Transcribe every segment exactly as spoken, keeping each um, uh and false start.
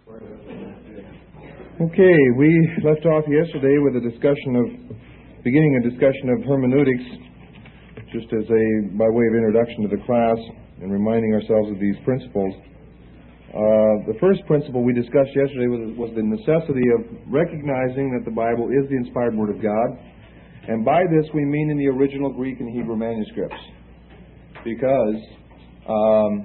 Okay, we left off yesterday with a discussion of, beginning a discussion of hermeneutics, just as a, by way of introduction to the class and reminding ourselves of these principles. Uh, the first principle we discussed yesterday was, was the necessity of recognizing that the Bible is the inspired Word of God, and by this we mean in the original Greek and Hebrew manuscripts, because, um,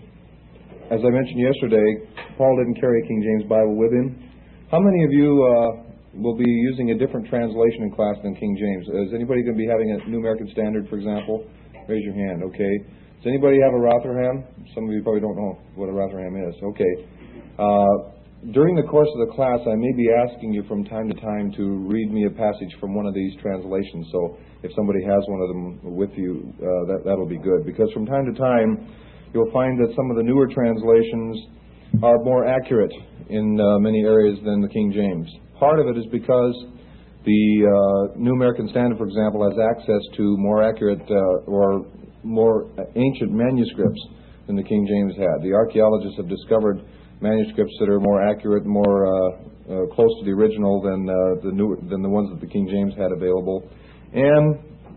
as I mentioned yesterday, Paul didn't carry a King James Bible with him. How many of you uh, will be using a different translation in class than King James? Is anybody going to be having a New American Standard, for example? Raise your hand, okay. Does anybody have a Rotherham? Some of you probably don't know what a Rotherham is. Okay. Uh, during the course of the class, I may be asking you from time to time to read me a passage from one of these translations. So if somebody has one of them with you, uh, that, that'll be good. Because from time to time, you'll find that some of the newer translations are more accurate in uh, many areas than the King James. Part of it is because the uh, New American Standard, for example, has access to more accurate uh, or more ancient manuscripts than the King James had. The archaeologists have discovered manuscripts that are more accurate, more uh, uh, close to the original than uh, the new, than the ones that the King James had available. And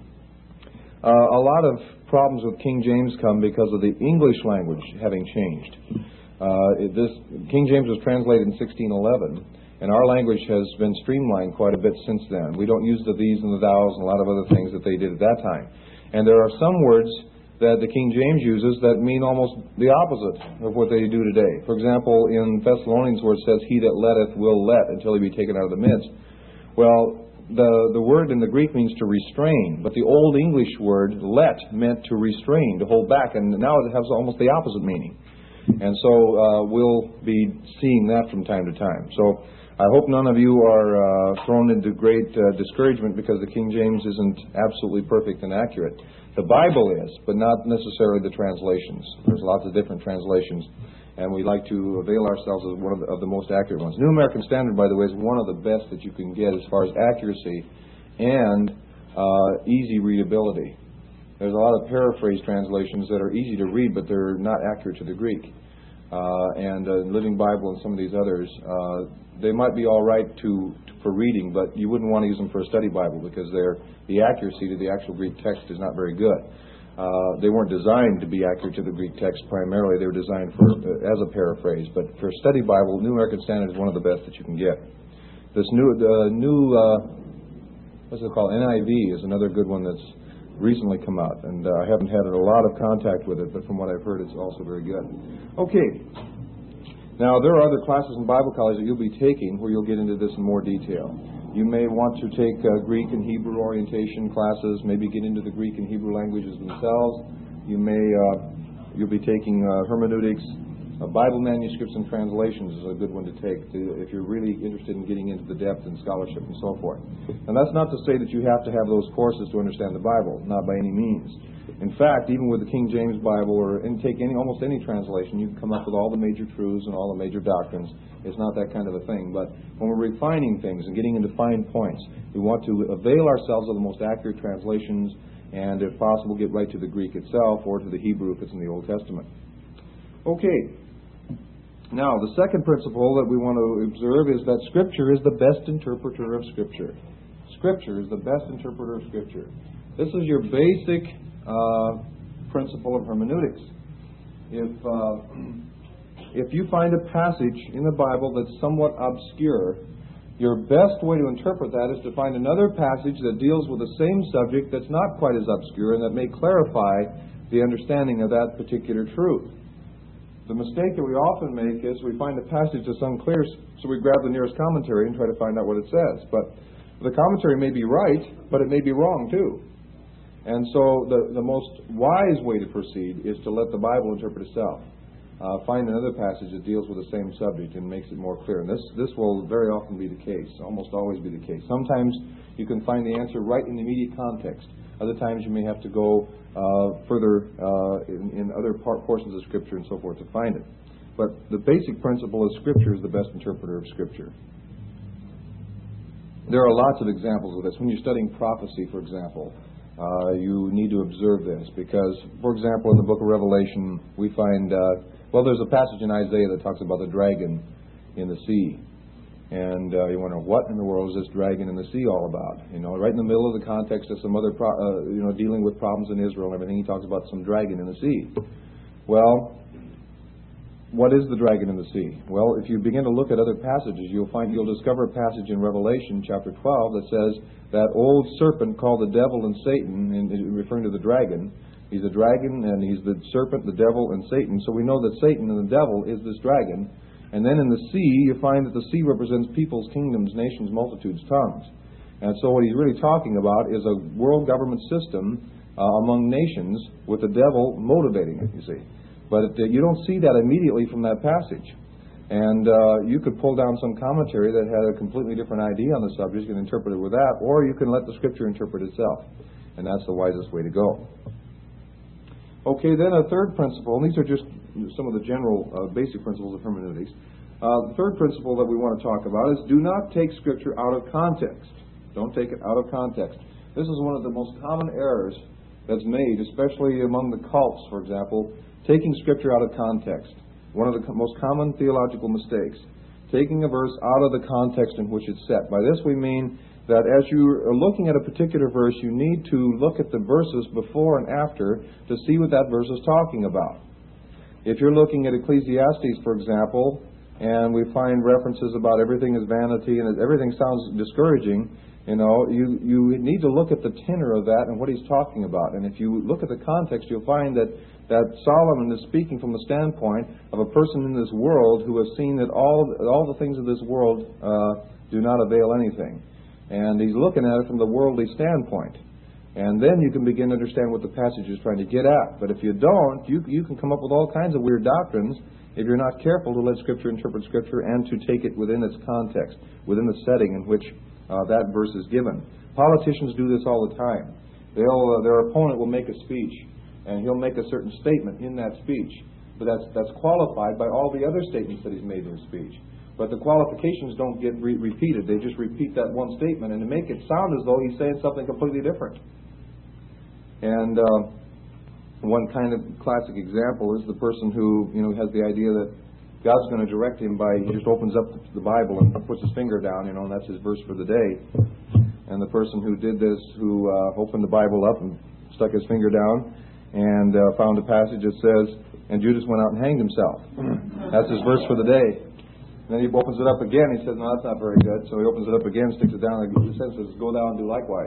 uh, a lot of problems with King James come because of the English language having changed. Uh, this King James was translated in sixteen eleven, and our language has been streamlined quite a bit since then. We don't use the these and the thous and a lot of other things that they did at that time. And there are some words that the King James uses that mean almost the opposite of what they do today. For example, in Thessalonians where it says, "He that letteth will let until he be taken out of the midst." Well, the, the word in the Greek means to restrain, but the Old English word let meant to restrain, to hold back, and now it has almost the opposite meaning. And so uh, we'll be seeing that from time to time. So I hope none of you are uh, thrown into great uh, discouragement because the King James isn't absolutely perfect and accurate. The Bible is, but not necessarily the translations. There's lots of different translations, and we like to avail ourselves of one of the, of the most accurate ones. New American Standard, by the way, is one of the best that you can get as far as accuracy and uh, easy readability. There's a lot of paraphrase translations that are easy to read, but they're not accurate to the Greek. Uh, and uh, Living Bible and some of these others, uh, they might be all right to, to for reading, but you wouldn't want to use them for a study Bible because they're, the accuracy to the actual Greek text is not very good. Uh, they weren't designed to be accurate to the Greek text primarily. They were designed for uh, as a paraphrase. But for a study Bible, New American Standard is one of the best that you can get. This new, the new uh, what's it called? N I V is another good one that's recently come out, and uh, I haven't had a lot of contact with it, but from what I've heard, it's also very good. Okay. Now, there are other classes in Bible college that you'll be taking where you'll get into this in more detail. You may want to take uh, Greek and Hebrew orientation classes, maybe get into the Greek and Hebrew languages themselves. You may, uh, you'll be taking uh, hermeneutics. Uh, Bible manuscripts and translations is a good one to take to, if you're really interested in getting into the depth and scholarship and so forth. And that's not to say that you have to have those courses to understand the Bible, not by any means. In fact, even with the King James Bible or and take any almost any translation, you can come up with all the major truths and all the major doctrines. It's not that kind of a thing. But when we're refining things and getting into fine points, we want to avail ourselves of the most accurate translations and, if possible, get right to the Greek itself or to the Hebrew if it's in the Old Testament. Okay. Now, the second principle that we want to observe is that Scripture is the best interpreter of Scripture. Scripture is the best interpreter of Scripture. This is your basic uh, principle of hermeneutics. If uh, if you find a passage in the Bible that's somewhat obscure, your best way to interpret that is to find another passage that deals with the same subject that's not quite as obscure and that may clarify the understanding of that particular truth. The mistake that we often make is we find a passage that's unclear, so we grab the nearest commentary and try to find out what it says. But the commentary may be right, but it may be wrong too. And so the, the most wise way to proceed is to let the Bible interpret itself. Uh, find another passage that deals with the same subject and makes it more clear. And this, this will very often be the case, almost always be the case. Sometimes you can find the answer right in the immediate context. Other times you may have to go uh, further uh, in, in other part, portions of Scripture and so forth to find it. But the basic principle is Scripture is the best interpreter of Scripture. There are lots of examples of this. When you're studying prophecy, for example, uh, you need to observe this because, for example, in the book of Revelation, we find, uh, well, there's a passage in Isaiah that talks about the dragon in the sea. And uh, you wonder, what in the world is this dragon in the sea all about? You know, right in the middle of the context of some other, pro- uh, you know, dealing with problems in Israel and everything, he talks about some dragon in the sea. Well, what is the dragon in the sea? Well, if you begin to look at other passages, you'll find you'll discover a passage in Revelation chapter twelve that says that old serpent called the devil and Satan, and referring to the dragon. He's a dragon, and he's the serpent, the devil, and Satan. So we know that Satan and the devil is this dragon. And then in the sea, you find that the sea represents peoples, kingdoms, nations, multitudes, tongues. And so what he's really talking about is a world government system uh, among nations with the devil motivating it, you see. But uh, you don't see that immediately from that passage. And uh, you could pull down some commentary that had a completely different idea on the subject and interpret it with that, or you can let the Scripture interpret itself. And that's the wisest way to go. Okay, then a third principle, and these are just some of the general uh, basic principles of hermeneutics. Uh, the third principle that we want to talk about is do not take Scripture out of context. Don't take it out of context. This is one of the most common errors that's made, especially among the cults, for example, taking Scripture out of context. One of the co- most common theological mistakes, taking a verse out of the context in which it's set. By this we mean that as you are looking at a particular verse, you need to look at the verses before and after to see what that verse is talking about. If you're looking at Ecclesiastes, for example, and we find references about everything is vanity and everything sounds discouraging, you know, you, you need to look at the tenor of that and what he's talking about. And if you look at the context, you'll find that, that Solomon is speaking from the standpoint of a person in this world who has seen that all, all the things of this world uh, do not avail anything. And he's looking at it from the worldly standpoint. And then you can begin to understand what the passage is trying to get at. But if you don't, you, you can come up with all kinds of weird doctrines if you're not careful to let Scripture interpret Scripture and to take it within its context, within the setting in which uh, that verse is given. Politicians do this all the time. They'll, uh, their opponent will make a speech, and he'll make a certain statement in that speech. But that's, that's qualified by all the other statements that he's made in his speech. But the qualifications don't get re- repeated. They just repeat that one statement and to make it sound as though he's saying something completely different. And uh, one kind of classic example is the person who, you know, has the idea that God's going to direct him by, he just opens up the Bible and puts his finger down, you know, and that's his verse for the day. And the person who did this, who uh, opened the Bible up and stuck his finger down and uh, found a passage that says, and Judas went out and hanged himself. That's his verse for the day. And then he opens it up again. He says, no, that's not very good. So he opens it up again, sticks it down, and the says, go down and do likewise.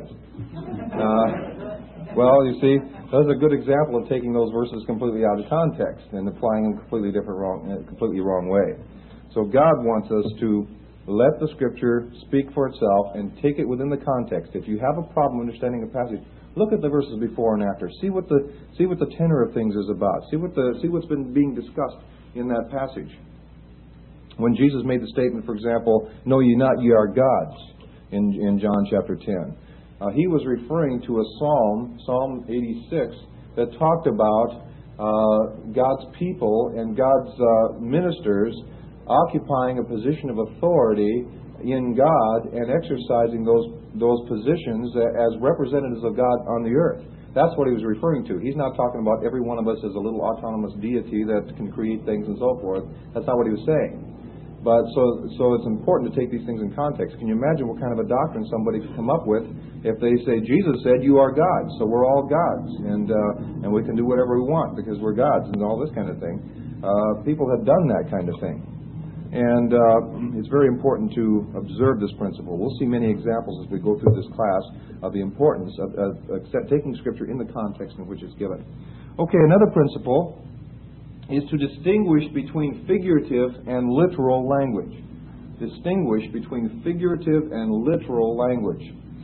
Uh, well, you see, that's a good example of taking those verses completely out of context and applying them completely different, wrong, completely wrong way. So God wants us to let the Scripture speak for itself and take it within the context. If you have a problem understanding a passage, look at the verses before and after. See what the see what the tenor of things is about. See what the see what's been being discussed in that passage. When Jesus made the statement, for example, know ye not ye are gods, in, in John chapter ten, uh, he was referring to a psalm, Psalm eighty-six, that talked about uh, God's people and God's uh, ministers occupying a position of authority in God and exercising those, those positions as representatives of God on the earth. That's what he was referring to. He's not talking about every one of us as a little autonomous deity that can create things and so forth. That's not what he was saying. But so so it's important to take these things in context. Can you imagine what kind of a doctrine somebody could come up with if they say, Jesus said, you are gods, so we're all gods, and uh, and we can do whatever we want because we're gods, and all this kind of thing. Uh, people have done that kind of thing. And uh, it's very important to observe this principle. We'll see many examples as we go through this class of the importance of, of, of taking Scripture in the context in which it's given. Okay, another principle is to distinguish between figurative and literal language. Distinguish between figurative and literal language.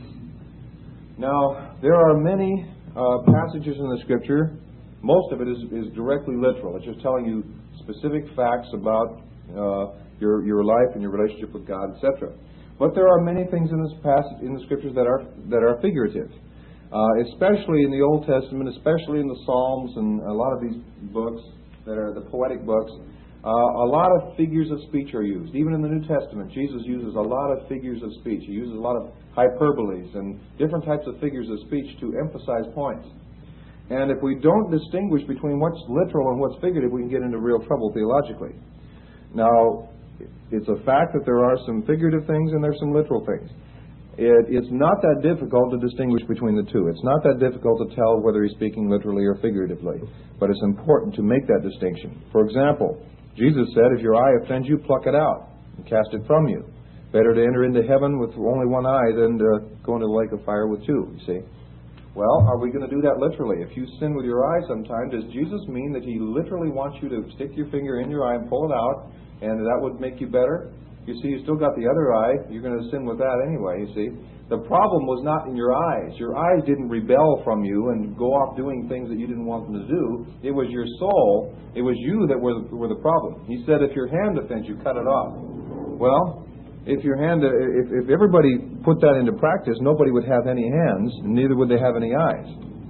Now, there are many uh, passages in the Scripture. Most of it is, is directly literal. It's just telling you specific facts about uh, your your life and your relationship with God, et cetera. But there are many things in this passage in the Scriptures that are that are figurative, uh, especially in the Old Testament, especially in the Psalms and a lot of these books that are the poetic books. Uh, a lot of figures of speech are used. Even in the New Testament, Jesus uses a lot of figures of speech. He uses a lot of hyperboles and different types of figures of speech to emphasize points. And if we don't distinguish between what's literal and what's figurative, we can get into real trouble theologically. Now, it's a fact that there are some figurative things and there's some literal things. It, it's not that difficult to distinguish between the two. It's not that difficult to tell whether he's speaking literally or figuratively. But it's important to make that distinction. For example, Jesus said, if your eye offends you, pluck it out and cast it from you. Better to enter into heaven with only one eye than to go into the lake of fire with two, you see. Well, are we going to do that literally? If you sin with your eye sometime, does Jesus mean that he literally wants you to stick your finger in your eye and pull it out, and that would make you better? You see, you still got the other eye. You're going to sin with that anyway, you see. The problem was not in your eyes. Your eyes didn't rebel from you and go off doing things that you didn't want them to do. It was your soul. It was you that were the, were the problem. He said, if your hand offends you, cut it off. Well, if your hand, if, if everybody put that into practice, nobody would have any hands, and neither would they have any eyes.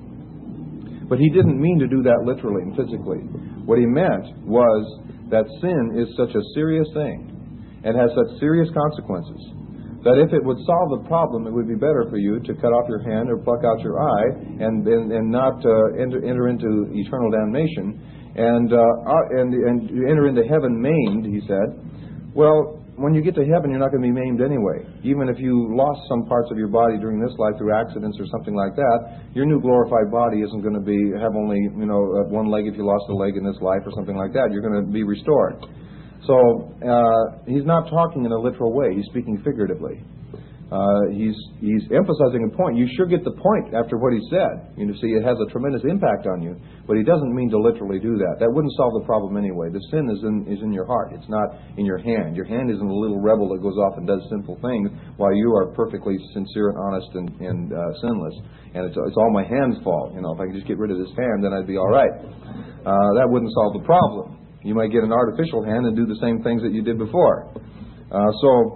But he didn't mean to do that literally and physically. What he meant was that sin is such a serious thing and has such serious consequences that if it would solve the problem, it would be better for you to cut off your hand or pluck out your eye and and, and not uh, enter, enter into eternal damnation and, uh, and and enter into heaven maimed, he said. Well, when you get to heaven, you're not going to be maimed anyway. Even if you lost some parts of your body during this life through accidents or something like that, your new glorified body isn't going to be have only, you know, one leg if you lost a leg in this life or something like that. You're going to be restored. So uh, he's not talking in a literal way. He's speaking figuratively. Uh, he's he's emphasizing a point. You sure get the point after what he said. You know, see, it has a tremendous impact on you, but he doesn't mean to literally do that. That wouldn't solve the problem anyway. The sin is in is in your heart. It's not in your hand. Your hand isn't a little rebel that goes off and does sinful things while you are perfectly sincere and honest and, and uh, sinless. And it's it's all my hand's fault. You know, if I could just get rid of this hand, then I'd be all right. Uh, that wouldn't solve the problem. You might get an artificial hand and do the same things that you did before. Uh, so.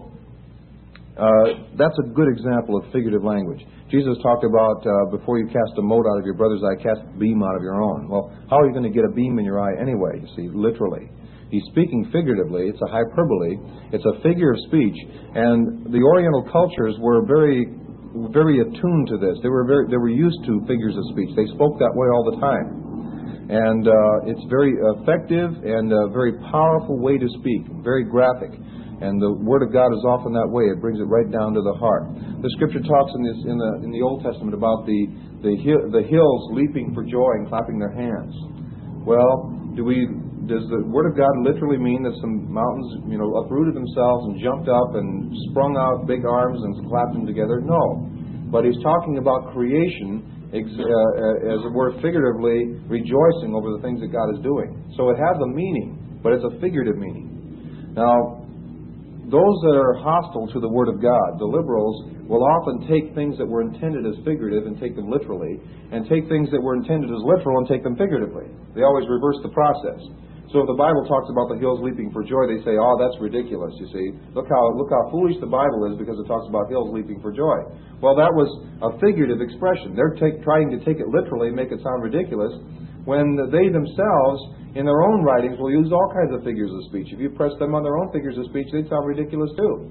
Uh, that's a good example of figurative language. Jesus talked about uh, before you cast a mote out of your brother's eye, cast a beam out of your own. Well, how are you going to get a beam in your eye anyway, you see, literally? He's speaking figuratively. It's a hyperbole. It's a figure of speech. And the Oriental cultures were very, very attuned to this. They were very, they were used to figures of speech. They spoke that way all the time. And uh, it's very effective and a very powerful way to speak, very graphic. And the Word of God is often that way. It brings it right down to the heart. The Scripture talks in this in the in the Old Testament about the the, hill, the hills leaping for joy and clapping their hands. Well, do we does the Word of God literally mean that some mountains, you know, uprooted themselves and jumped up and sprung out big arms and clapped them together? No. But he's talking about creation, ex, uh, as it were, figuratively rejoicing over the things that God is doing. So it has a meaning, but it's a figurative meaning. Now, those that are hostile to the Word of God, the liberals, will often take things that were intended as figurative and take them literally, and take things that were intended as literal and take them figuratively. They always reverse the process. So if the Bible talks about the hills leaping for joy, they say, oh, that's ridiculous, you see. Look how look how foolish the Bible is because it talks about hills leaping for joy. Well, that was a figurative expression. They're take, trying to take it literally and make it sound ridiculous, when they themselves, in their own writings, will use all kinds of figures of speech. If you press them on their own figures of speech, they'd sound ridiculous too.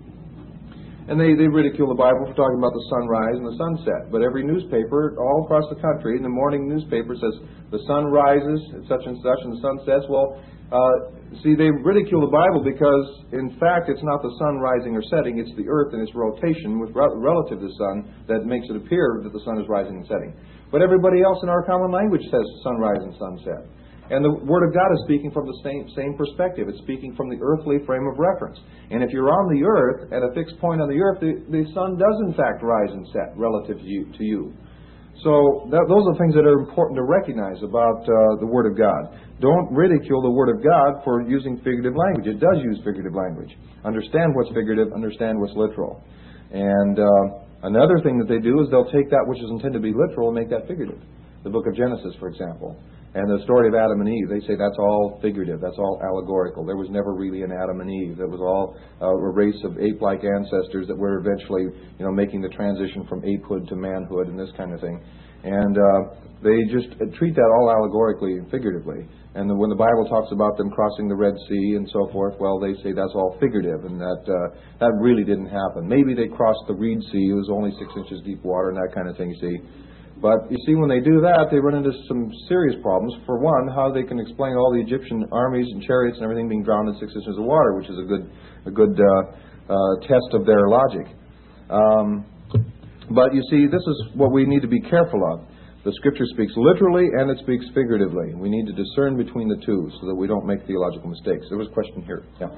And they, they ridicule the Bible for talking about the sunrise and the sunset. But every newspaper all across the country, in the morning newspaper, says the sun rises at such and such and the sun sets. Well, uh, see, they ridicule the Bible because, in fact, it's not the sun rising or setting. It's the earth and its rotation with re- relative to the sun that makes it appear that the sun is rising and setting. But everybody else in our common language says sunrise and sunset. And the Word of God is speaking from the same same perspective. It's speaking from the earthly frame of reference. And if you're on the earth, at a fixed point on the earth, the, the sun does in fact rise and set relative to you. To you. So that, those are things that are important to recognize about uh, the Word of God. Don't ridicule the Word of God for using figurative language. It does use figurative language. Understand what's figurative, understand what's literal. And uh, another thing that they do is they'll take that which is intended to be literal and make that figurative. The book of Genesis, for example. And the story of Adam and Eve, they say that's all figurative, that's all allegorical. There was never really an Adam and Eve. It was all uh, a race of ape-like ancestors that were eventually, you know, making the transition from apehood to manhood and this kind of thing. And uh, they just treat that all allegorically and figuratively. And the, when the Bible talks about them crossing the Red Sea and so forth, well, they say that's all figurative and that uh, that really didn't happen. Maybe they crossed the Reed Sea, it was only six inches deep water and that kind of thing, you see. But you see, when they do that, they run into some serious problems. For one, how they can explain all the Egyptian armies and chariots and everything being drowned in six inches of water, which is a good, a good uh, uh, test of their logic. Um, but you see, this is what we need to be careful of. The Scripture speaks literally and it speaks figuratively. We need to discern between the two so that we don't make theological mistakes. There was a question here. Yeah.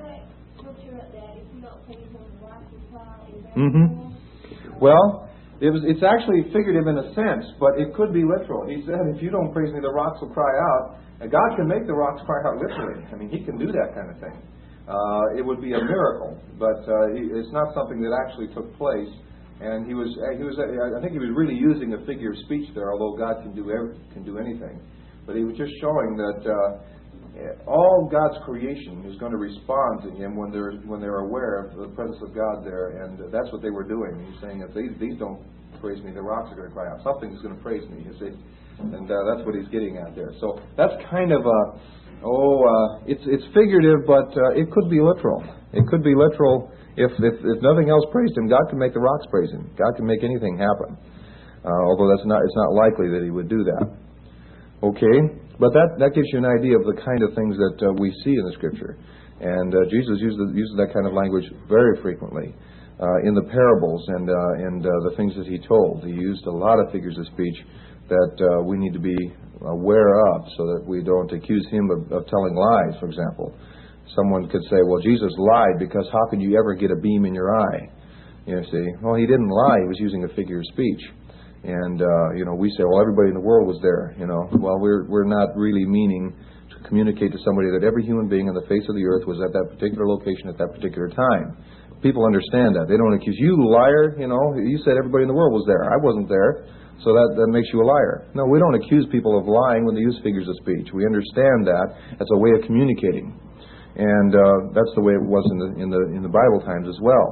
Mm-hmm. Well, it was, it's actually figurative in a sense, but it could be literal. He said, if you don't praise me, the rocks will cry out. And God can make the rocks cry out literally. I mean, He can do that kind of thing. Uh, it would be a miracle, but uh, it's not something that actually took place. And he was, he was, I think he was really using a figure of speech there, although God can do every, can do anything. But he was just showing that uh, all God's creation is going to respond to Him when they're when they're aware of the presence of God there, and that's what they were doing. He's saying, if these, these don't praise me, the rocks are going to cry out. Something's going to praise me, you see, and uh, that's what he's getting at there. So that's kind of a oh, uh, it's it's figurative, but uh, it could be literal. It could be literal. If, if if nothing else praised Him, God can make the rocks praise Him. God can make anything happen. Uh, although that's not it's not likely that He would do that. Okay, but that, that gives you an idea of the kind of things that uh, we see in the Scripture, and uh, Jesus uses uses that kind of language very frequently uh, in the parables and uh, and uh, the things that He told. He used a lot of figures of speech that uh, we need to be aware of, so that we don't accuse Him of, of telling lies. For example. Someone could say, well, Jesus lied because how could you ever get a beam in your eye? You know, see, well, He didn't lie. He was using a figure of speech. And, uh, you know, we say, well, everybody in the world was there, you know. Well, we're we're not really meaning to communicate to somebody that every human being on the face of the earth was at that particular location at that particular time. People understand that. They don't accuse you, liar, you know. You said everybody in the world was there. I wasn't there. So that, that makes you a liar. No, we don't accuse people of lying when they use figures of speech. We understand that as a way of communicating. And uh, that's the way it was in the in the in the Bible times as well.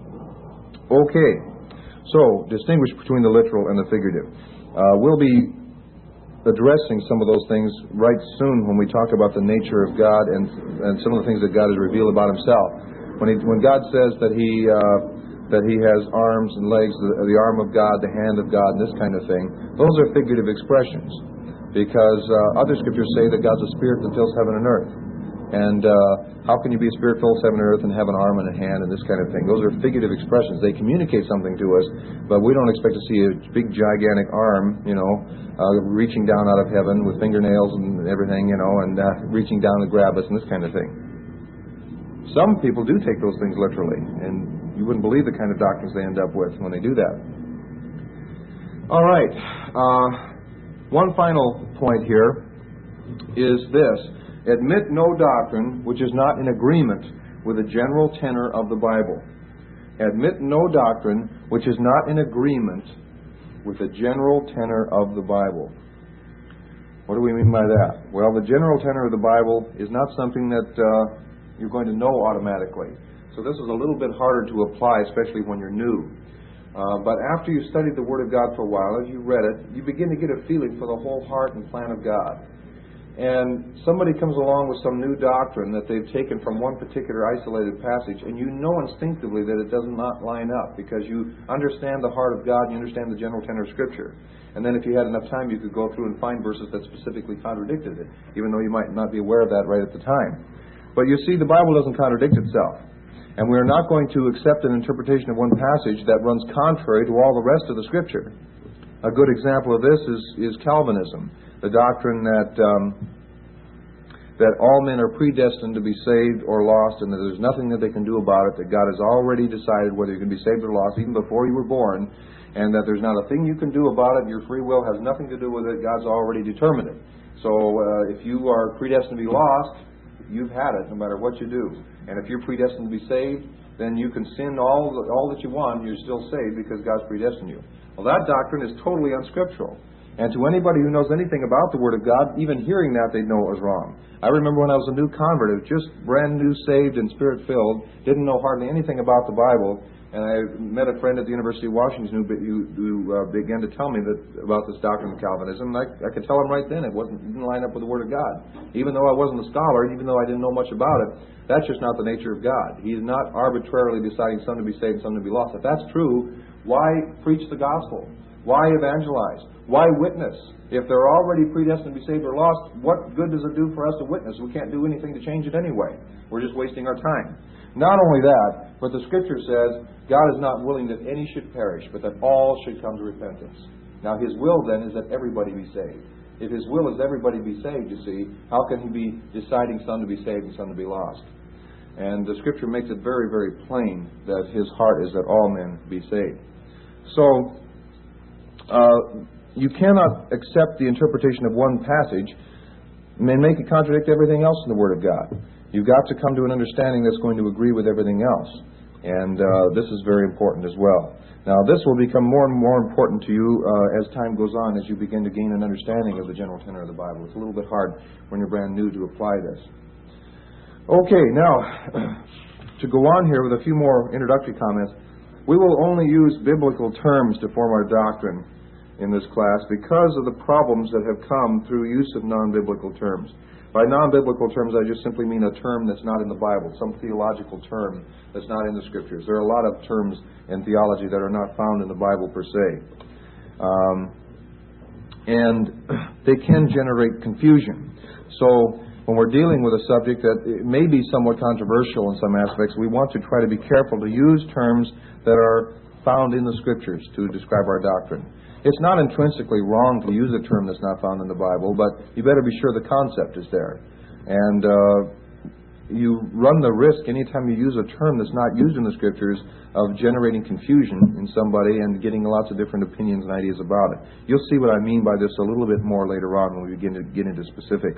Okay, so distinguish between the literal and the figurative. Uh, we'll be addressing some of those things right soon when we talk about the nature of God and and some of the things that God has revealed about Himself. When he, when God says that He uh, that He has arms and legs, the, the arm of God, the hand of God, and this kind of thing, those are figurative expressions, because uh, other scriptures say that God's a spirit that fills heaven and earth. And uh, how can you be a spirit filled heaven and earth and have an arm and a hand and this kind of thing? Those are figurative expressions. They communicate something to us, but we don't expect to see a big, gigantic arm, you know, uh, reaching down out of heaven with fingernails and everything, you know, and uh, reaching down to grab us and this kind of thing. Some people do take those things literally, and you wouldn't believe the kind of doctrines they end up with when they do that. All right. Uh, one final point here is this. Admit no doctrine which is not in agreement with the general tenor of the Bible. Admit no doctrine which is not in agreement with the general tenor of the Bible. What do we mean by that? Well, the general tenor of the Bible is not something that uh, you're going to know automatically. So this is a little bit harder to apply, especially when you're new. Uh, but after you've studied the Word of God for a while, as you read it, you begin to get a feeling for the whole heart and plan of God. And somebody comes along with some new doctrine that they've taken from one particular isolated passage, and you know instinctively that it does not line up, because you understand the heart of God and you understand the general tenor of Scripture. And then if you had enough time, you could go through and find verses that specifically contradicted it, even though you might not be aware of that right at the time. But you see, the Bible doesn't contradict itself. And we're not going to accept an interpretation of one passage that runs contrary to all the rest of the Scripture. A good example of this is, is Calvinism. The doctrine that um, that all men are predestined to be saved or lost, and that there's nothing that they can do about it, that God has already decided whether you can be saved or lost even before you were born, and that there's not a thing you can do about it. Your free will has nothing to do with it. God's already determined it. So uh, if you are predestined to be lost, you've had it no matter what you do. And if you're predestined to be saved, then you can sin all, all that you want, and you're still saved because God's predestined you. Well, that doctrine is totally unscriptural. And to anybody who knows anything about the Word of God, even hearing that, they'd know it was wrong. I remember when I was a new convert, I was just brand new, saved and Spirit-filled, didn't know hardly anything about the Bible, and I met a friend at the University of Washington who, who, who uh, began to tell me that about this doctrine of Calvinism, and I, I could tell him right then it wasn't it didn't line up with the Word of God. Even though I wasn't a scholar, even though I didn't know much about it, that's just not the nature of God. He's not arbitrarily deciding some to be saved and some to be lost. If that's true, why preach the gospel? Why evangelize? Why witness? If they're already predestined to be saved or lost, what good does it do for us to witness? We can't do anything to change it anyway. We're just wasting our time. Not only that, but the Scripture says God is not willing that any should perish, but that all should come to repentance. Now His will then is that everybody be saved. If His will is everybody be saved, you see, how can He be deciding some to be saved and some to be lost? And the Scripture makes it very, very plain that His heart is that all men be saved. So, uh, you cannot accept the interpretation of one passage and make it contradict everything else in the Word of God. You've got to come to an understanding that's going to agree with everything else. And uh, this is very important as well. Now, this will become more and more important to you uh, as time goes on, as you begin to gain an understanding of the general tenor of the Bible. It's a little bit hard when you're brand new to apply this. Okay, now, to go on here with a few more introductory comments, we will only use biblical terms to form our doctrine in this class because of the problems that have come through use of non-biblical terms. By non-biblical terms, I just simply mean a term that's not in the Bible, some theological term that's not in the Scriptures. There are a lot of terms in theology that are not found in the Bible per se. Um, and they can generate confusion. So when we're dealing with a subject that it may be somewhat controversial in some aspects, we want to try to be careful to use terms that are found in the Scriptures to describe our doctrine. It's not intrinsically wrong to use a term that's not found in the Bible, but you better be sure the concept is there. And uh, you run the risk anytime you use a term that's not used in the Scriptures of generating confusion in somebody and getting lots of different opinions and ideas about it. You'll see what I mean by this a little bit more later on when we begin to get into specifics.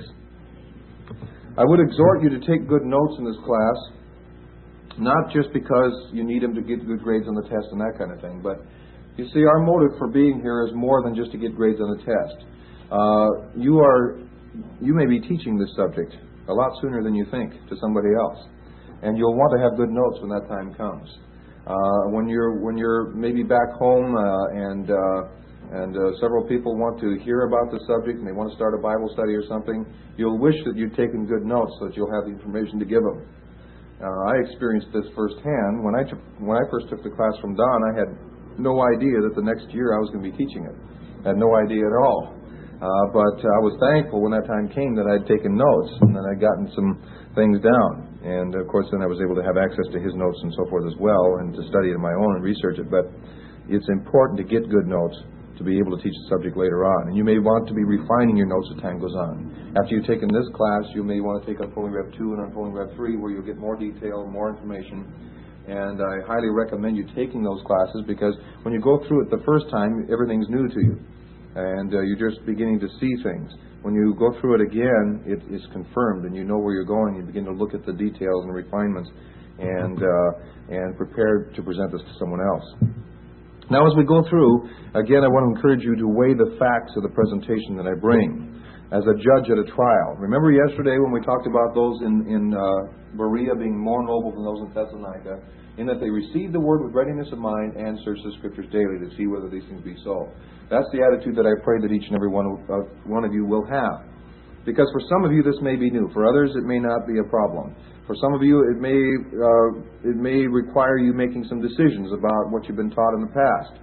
I would exhort you to take good notes in this class, not just because you need them to get good grades on the test and that kind of thing, but you see, our motive for being here is more than just to get grades on the test. Uh, you are, you may be teaching this subject a lot sooner than you think to somebody else, and you'll want to have good notes when that time comes. Uh, when you're, when you're maybe back home uh, and uh, and uh, several people want to hear about the subject and they want to start a Bible study or something, you'll wish that you'd taken good notes so that you'll have the information to give them. Uh, I experienced this firsthand when I took, when I first took the class from Don. I had no idea that the next year I was going to be teaching it. I had no idea at all. Uh, but I was thankful when that time came that I'd taken notes and then I'd gotten some things down. And of course then I was able to have access to his notes and so forth as well and to study it on my own and research it. But it's important to get good notes to be able to teach the subject later on. And you may want to be refining your notes as time goes on. After you've taken this class, you may want to take Unfolding Rev two and Unfolding Rev three where you'll get more detail, more information. And I highly recommend you taking those classes because when you go through it the first time, everything's new to you. And uh, you're just beginning to see things. When you go through it again, it is confirmed and you know where you're going. You begin to look at the details and refinements and, uh, and prepare to present this to someone else. Now as we go through, again I want to encourage you to weigh the facts of the presentation that I bring as a judge at a trial. Remember yesterday when we talked about those in, in uh, Berea being more noble than those in Thessalonica, in that they received the word with readiness of mind and searched the Scriptures daily to see whether these things be so. That's the attitude that I pray that each and every one of, uh, one of you will have. Because for some of you this may be new. For others it may not be a problem. For some of you it may, uh, it may require you making some decisions about what you've been taught in the past.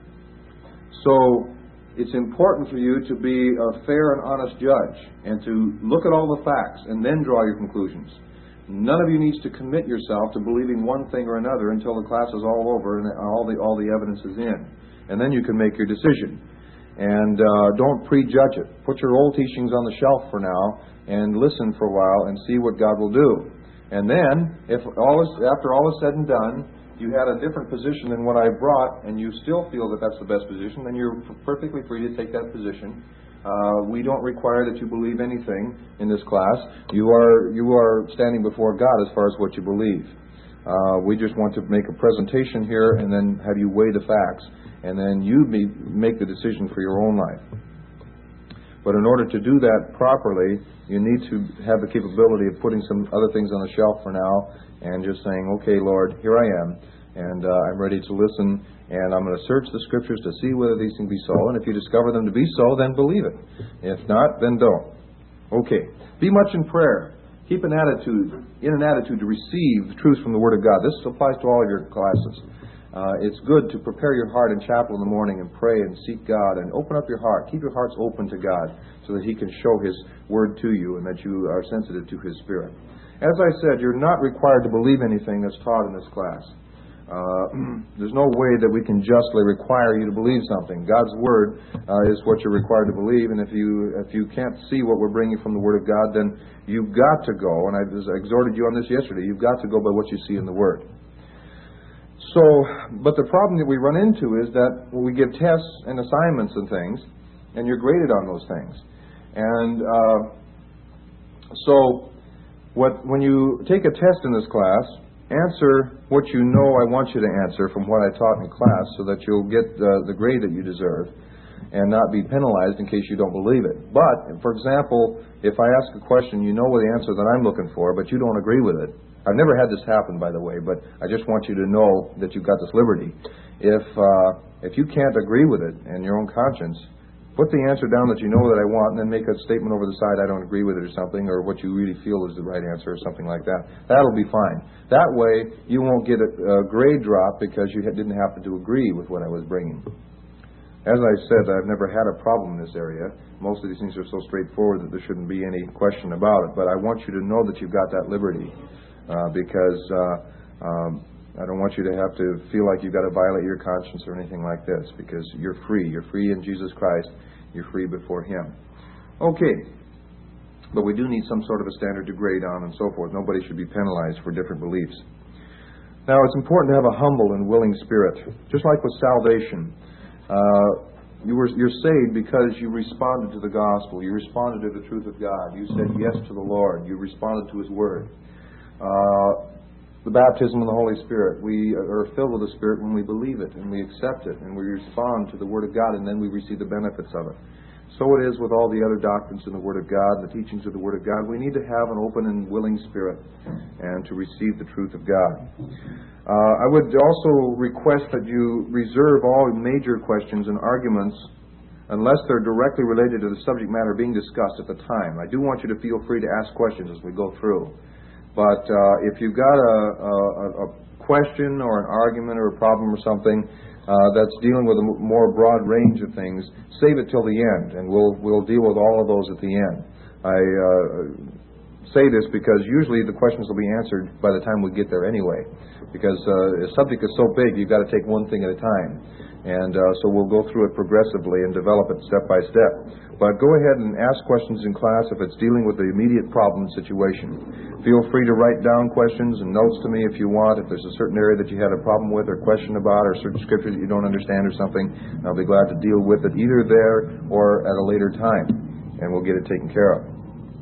So it's important for you to be a fair and honest judge and to look at all the facts and then draw your conclusions. None of you needs to commit yourself to believing one thing or another until the class is all over and all the all the evidence is in. And then you can make your decision. And uh, don't prejudge it. Put your old teachings on the shelf for now and listen for a while and see what God will do. And then, if all is, after all is said and done, you had a different position than what I brought and you still feel that that's the best position, then you're perfectly free to take that position. Uh, we don't require that you believe anything in this class. You are you are standing before God as far as what you believe. Uh, we just want to make a presentation here and then have you weigh the facts. And then you be, make the decision for your own life. But in order to do that properly, you need to have the capability of putting some other things on the shelf for now and just saying, okay, Lord, here I am, and uh, I'm ready to listen, and I'm going to search the Scriptures to see whether these things be so. And if you discover them to be so, then believe it. If not, then don't. Okay. Be much in prayer. Keep an attitude, in an attitude to receive the truth from the Word of God. This applies to all of your classes. Uh, it's good to prepare your heart in chapel in the morning and pray and seek God and open up your heart. Keep your hearts open to God so that He can show His Word to you and that you are sensitive to His Spirit. As I said, you're not required to believe anything that's taught in this class. Uh, there's no way that we can justly require you to believe something. God's Word uh, is what you're required to believe, and if you if you can't see what we're bringing from the Word of God, then you've got to go, and I exhorted you on this yesterday, you've got to go by what you see in the Word. So, but the problem that we run into is that we give tests and assignments and things, and you're graded on those things. And uh, so, what when you take a test in this class, answer what you know I want you to answer from what I taught in class so that you'll get uh, the grade that you deserve and not be penalized in case you don't believe it. But, for example, if I ask a question, you know the answer that I'm looking for, but you don't agree with it. I've never had this happen, by the way, but I just want you to know that you've got this liberty. If uh, if you can't agree with it in your own conscience, put the answer down that you know that I want, and then make a statement over the side, I don't agree with it or something, or what you really feel is the right answer or something like that. That'll be fine. That way, you won't get a, a grade drop because you didn't happen to agree with what I was bringing. As I said, I've never had a problem in this area. Most of these things are so straightforward that there shouldn't be any question about it. But I want you to know that you've got that liberty. Uh, because uh, um, I don't want you to have to feel like you've got to violate your conscience or anything like this, because you're free. You're free in Jesus Christ. You're free before Him. Okay. But we do need some sort of a standard to grade on and so forth. Nobody should be penalized for different beliefs. Now, it's important to have a humble and willing spirit. Just like with salvation. Uh, you were, you're saved because you responded to the gospel. You responded to the truth of God. You said yes to the Lord. You responded to His Word. Uh, the baptism of the Holy Spirit. We are filled with the Spirit when we believe it and we accept it and we respond to the Word of God, and then we receive the benefits of it. So it is with all the other doctrines in the Word of God, the teachings of the Word of God. We need to have an open and willing spirit and to receive the truth of God. Uh, I would also request that you reserve all major questions and arguments unless they're directly related to the subject matter being discussed at the time. I do want you to feel free to ask questions as we go through. But uh, if you've got a, a, a question or an argument or a problem or something uh, that's dealing with a more broad range of things, save it till the end, and we'll we'll deal with all of those at the end. I uh, say this because usually the questions will be answered by the time we get there anyway, because uh, the subject is so big, you've got to take one thing at a time. And uh, so we'll go through it progressively and develop it step by step. But go ahead and ask questions in class if it's dealing with the immediate problem situation. Feel free to write down questions and notes to me if you want. If there's a certain area that you had a problem with or question about, or certain scripture that you don't understand or something, I'll be glad to deal with it either there or at a later time. And we'll get it taken care of.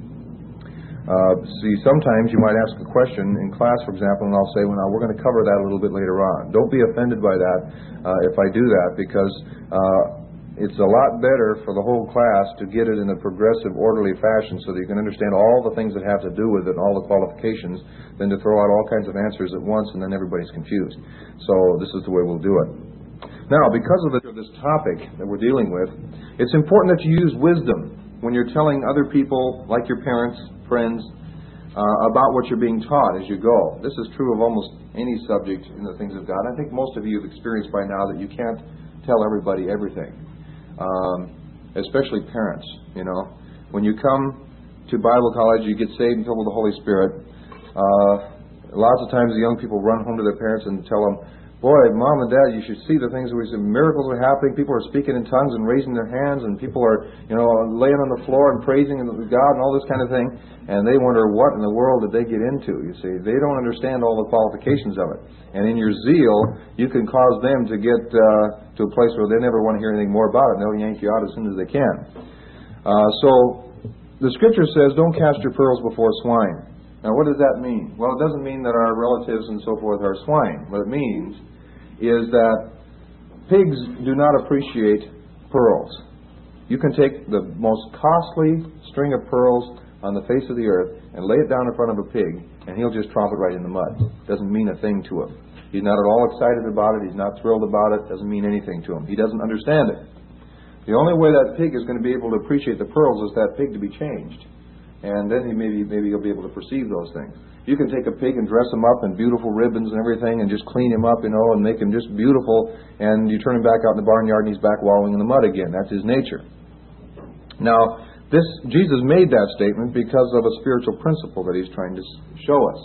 Uh, see, sometimes you might ask a question in class, for example, and I'll say, well, now we're going to cover that a little bit later on. Don't be offended by that uh, if I do that, because uh, it's a lot better for the whole class to get it in a progressive, orderly fashion so that you can understand all the things that have to do with it and all the qualifications than to throw out all kinds of answers at once and then everybody's confused. So this is the way we'll do it. Now, because of this topic that we're dealing with, it's important that you use wisdom when you're telling other people, like your parents, friends, uh, about what you're being taught as you go. This is true of almost any subject in the things of God. I think most of you have experienced by now that you can't tell everybody everything, um, especially parents. You know, when you come to Bible college, you get saved and filled with the Holy Spirit. Uh, lots of times the young people run home to their parents and tell them, boy, Mom and Dad, you should see the things that we see. Miracles are happening. People are speaking in tongues and raising their hands, and people are, you know, laying on the floor and praising God and all this kind of thing. And they wonder, what in the world did they get into? You see, they don't understand all the qualifications of it. And in your zeal, you can cause them to get uh, to a place where they never want to hear anything more about it. They'll yank you out as soon as they can. Uh, so the Scripture says, don't cast your pearls before swine. Now, what does that mean? Well, it doesn't mean that our relatives and so forth are swine. What it means is that pigs do not appreciate pearls. You can take the most costly string of pearls on the face of the earth and lay it down in front of a pig, and he'll just drop it right in the mud. Doesn't mean a thing to him. He's not at all excited about it. He's not thrilled about it. Doesn't mean anything to him. He doesn't understand it. The only way that pig is going to be able to appreciate the pearls is that pig to be changed. And then he maybe maybe he'll be able to perceive those things. You can take a pig and dress him up in beautiful ribbons and everything and just clean him up, you know, and make him just beautiful, and you turn him back out in the barnyard and he's back wallowing in the mud again. That's his nature. Now, this Jesus made that statement because of a spiritual principle that he's trying to show us.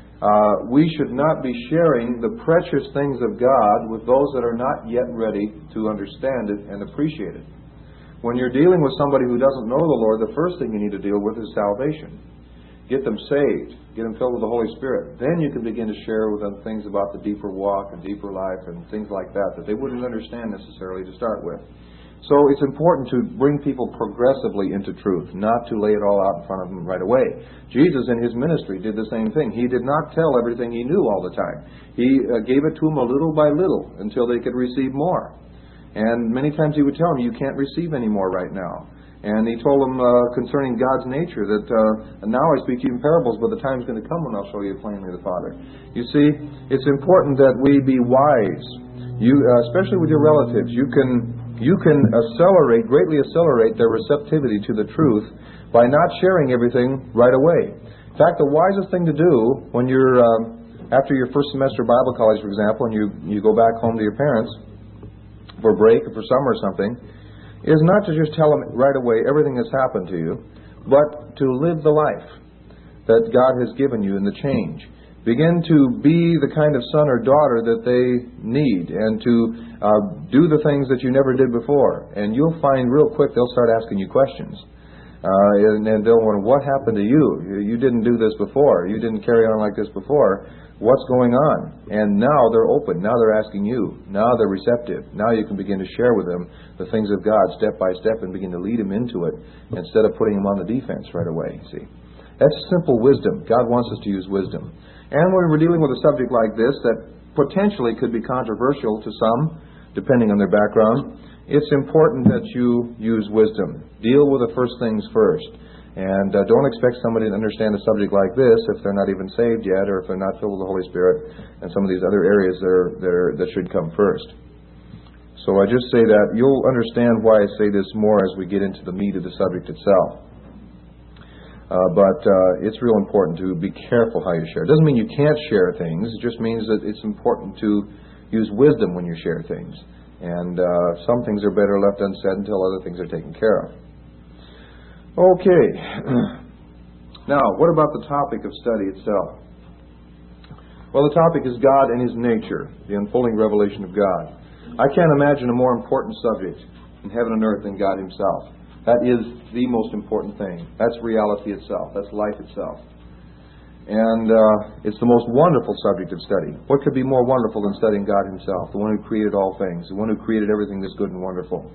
Uh, we should not be sharing the precious things of God with those that are not yet ready to understand it and appreciate it. When you're dealing with somebody who doesn't know the Lord, the first thing you need to deal with is salvation. Get them saved. Get them filled with the Holy Spirit. Then you can begin to share with them things about the deeper walk and deeper life and things like that that they wouldn't understand necessarily to start with. So it's important to bring people progressively into truth, not to lay it all out in front of them right away. Jesus in his ministry did the same thing. He did not tell everything he knew all the time. He uh, gave it to them a little by little until they could receive more. And many times he would tell them, you can't receive any more right now. And he told them uh, concerning God's nature that uh, now I speak to you in parables, but the time's going to come when I'll show you plainly the Father. You see, it's important that we be wise. You, uh, especially with your relatives, you can you can accelerate, greatly accelerate their receptivity to the truth by not sharing everything right away. In fact, the wisest thing to do when you're um, after your first semester of Bible college, for example, and you you go back home to your parents for a break or for summer or something, is not to just tell them right away everything that's happened to you, but to live the life that God has given you in the change. Begin to be the kind of son or daughter that they need, and to uh, do the things that you never did before. And you'll find real quick they'll start asking you questions. Uh, and, and they'll wonder, what happened to you? You didn't do this before. You didn't carry on like this before. What's going on? And now they're open. Now they're asking you. Now they're receptive. Now you can begin to share with them the things of God step by step and begin to lead them into it instead of putting them on the defense right away. See, that's simple wisdom. God wants us to use wisdom. And when we're dealing with a subject like this that potentially could be controversial to some, depending on their background, it's important that you use wisdom. Deal with the first things first. And uh, don't expect somebody to understand a subject like this if they're not even saved yet, or if they're not filled with the Holy Spirit, and some of these other areas that, are, that, are, that should come first. So I just say that you'll understand why I say this more as we get into the meat of the subject itself. Uh, but uh, it's real important to be careful how you share. It doesn't mean you can't share things. It just means that it's important to use wisdom when you share things. And uh, some things are better left unsaid until other things are taken care of. Okay. Now, what about the topic of study itself? Well, the topic is God and His nature, the unfolding revelation of God. I can't imagine a more important subject in heaven and earth than God Himself. That is the most important thing. That's reality itself. That's life itself. And uh, it's the most wonderful subject of study. What could be more wonderful than studying God Himself, the one who created all things, the one who created everything that's good and wonderful?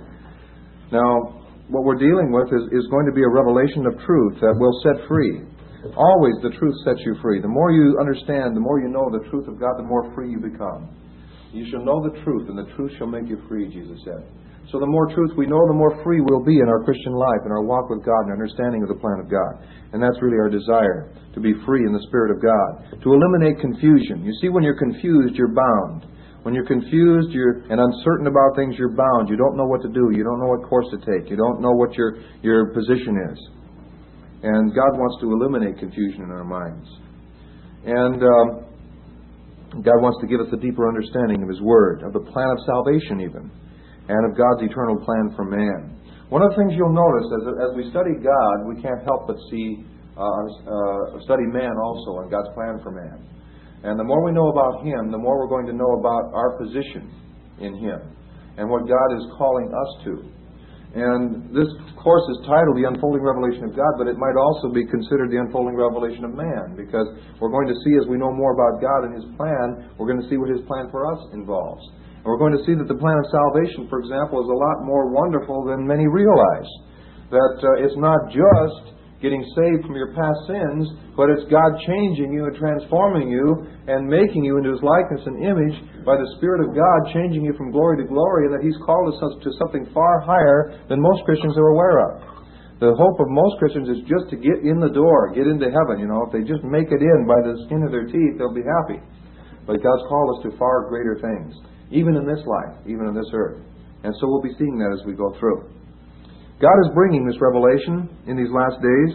Now, what we're dealing with is, is going to be a revelation of truth that will set free. Always the truth sets you free. The more you understand, the more you know the truth of God, the more free you become. You shall know the truth, and the truth shall make you free, Jesus said. So the more truth we know, the more free we'll be in our Christian life, in our walk with God, and understanding of the plan of God. And that's really our desire, to be free in the Spirit of God, to eliminate confusion. You see, when you're confused, you're bound. When you're confused you're, and uncertain about things, you're bound. You don't know what to do. You don't know what course to take. You don't know what your, your position is. And God wants to eliminate confusion in our minds. And um, God wants to give us a deeper understanding of His Word, of the plan of salvation even, and of God's eternal plan for man. One of the things you'll notice is that as we study God, we can't help but see, uh, uh, study man also and God's plan for man. And the more we know about Him, the more we're going to know about our position in Him and what God is calling us to. And this course is titled The Unfolding Revelation of God, but it might also be considered The Unfolding Revelation of Man, because we're going to see, as we know more about God and His plan, we're going to see what His plan for us involves. And we're going to see that the plan of salvation, for example, is a lot more wonderful than many realize. That uh, it's not just getting saved from your past sins, but it's God changing you and transforming you and making you into His likeness and image by the Spirit of God, changing you from glory to glory, and that He's called us to something far higher than most Christians are aware of. The hope of most Christians is just to get in the door, get into heaven. You know, if they just make it in by the skin of their teeth, they'll be happy. But God's called us to far greater things, even in this life, even in this earth. And so we'll be seeing that as we go through. God is bringing this revelation in these last days